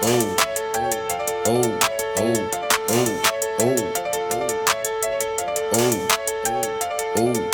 oh, oh, oh, oh, oh, oh, oh,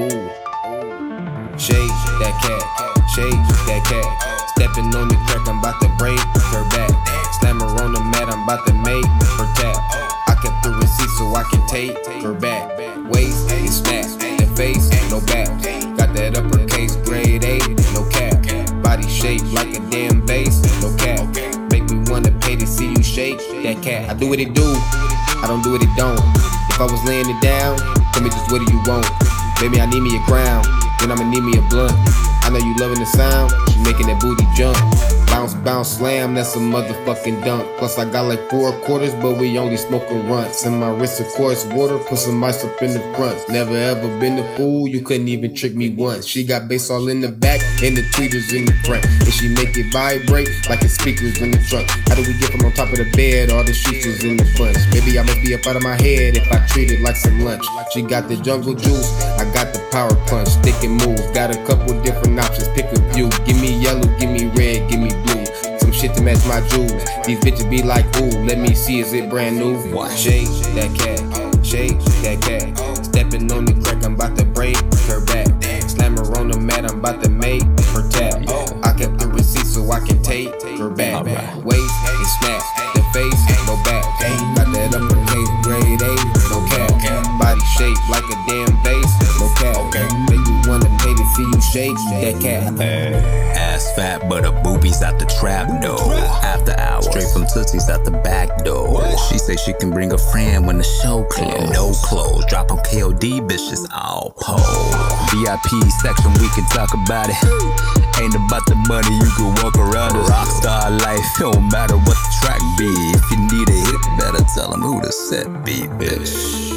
oh. Shake that cat, shake that cat. Stepping on the crack, I'm about to break her back. Slam her on the mat, I'm about to make her tap. I kept the receipt so I can take her back. Waist is snatched, the face no back. Got that uppercase grade A, no cap. Body shaped like a damn bass, no cap. Make me wanna pay to see you shake that cat. I do what it do, I don't do what it don't. If I was laying it down, tell me just what do you want? Baby, I need me a crown, then I'ma need me a blunt. I know you loving the sound, you making that booty jump. Bounce, bounce, slam, that's a motherfucking dunk. Plus I got like 4 quarters, but we only smoking runts. And my wrist of course water, put some ice up in the front. Never ever been a fool, you couldn't even trick me once. She got bass all in the back, and the tweeters in the front. And she make it vibrate, like the speakers in the trunk. How do we get from on top of the bed, all the sheets was in the bunch? Maybe I must be up out of my head if I treat it like some lunch. She got the jungle juice, I got the power punch. Stick and move, got a couple different options, pick a few. Give me yellow, give me red, give me blue. Some shit to match my jewels. These bitches be like, ooh, let me see, is it brand new? Shake that cat, shake that cat. Stepping on the crack, I'm about to break her back. Slam her on the mat, I'm about to make her tap. I kept the receipt so I can take her back. Waist is snatched, the face no back. Got that uppercase grade A, no cap. Body shaped like a damn bass, no cap. Make me wanna pay to see you shake that cat. Ass fat, but her boobies out the trap door. After hours, straight from Tootsie's out the back door. She say she can bring a friend when the show close. No clothes, drop on KOD, bitches all pole. VIP section, we can talk about it. Ain't about the money, you can walk around it. Rockstar life, don't matter what the track be. If you need a hit, better tell them who the set be, bitch.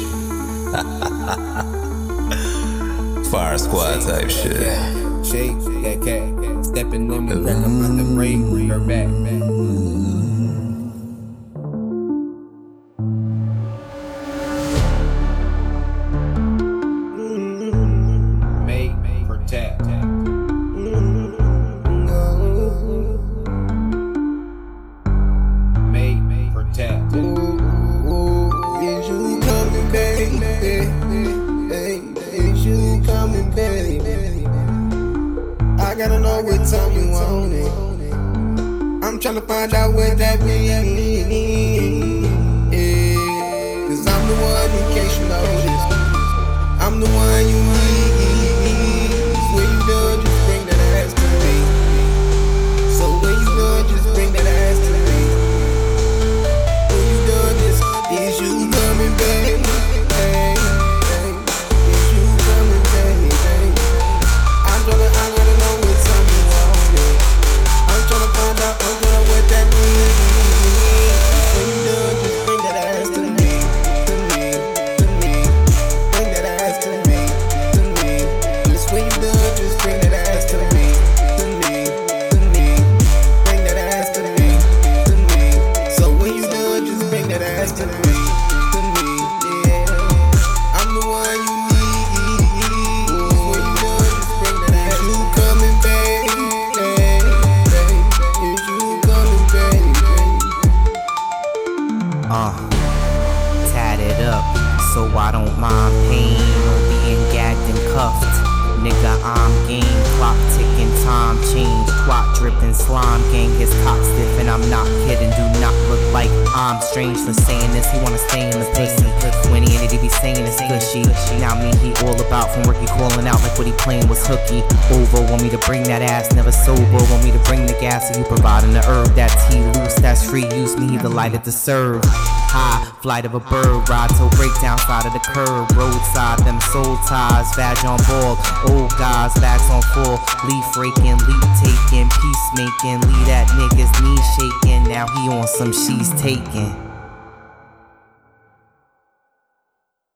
Fire squad type shit. Shake that cat, stepping on the crack, I'm about to break her back. Make her tap. Make her tap. Is you coming, baby? Is you coming, baby? I gotta know what time you want it. I'm tryna find out what that means. Yeah, cause I'm the one, in case you notice. I'm the one you need. When you done, just bring that ass to me. So when you done, just bring that ass to me. When you done, just is you coming, baby? Is you coming, baby? I gotta know what time you want it. I'm tryna find out, what that means. When you done, just bring that ass to me, to me, to me. Bring that ass to me, to me. Just when you done, just bring that ass to me, to me, to me. Bring that ass to me, to me. So when you done, just bring that ass to me, to me. Yeah, I'm the one you need. When you done, just bring that ass. You coming, baby? Is you coming, baby? Tatted up, so I don't mind pain or being gagged and cuffed. Nigga, I'm game, clock ticking, time change, twat dripping, slime gang, his cock stiff, and I'm not kidding. Do not look like I'm strange for saying this. He wanna stay in the pussy when he ain't it, he be saying it's gushy. Now me, he all about from work, he calling out like what he playing was hooky. Over, want me to bring that ass, never sober. Want me to bring the gas, so you providing the herb. That's tea loose, that's free use. Me, he the light to serve. High flight of a bird, ride till breakdown side of the curb. Roadside, them soul ties, vag on ball. Old guys, backs on full. Leaf raking, leap taking, peacemaking. Leave that nigga's knee shaking. Now he on some she's taking.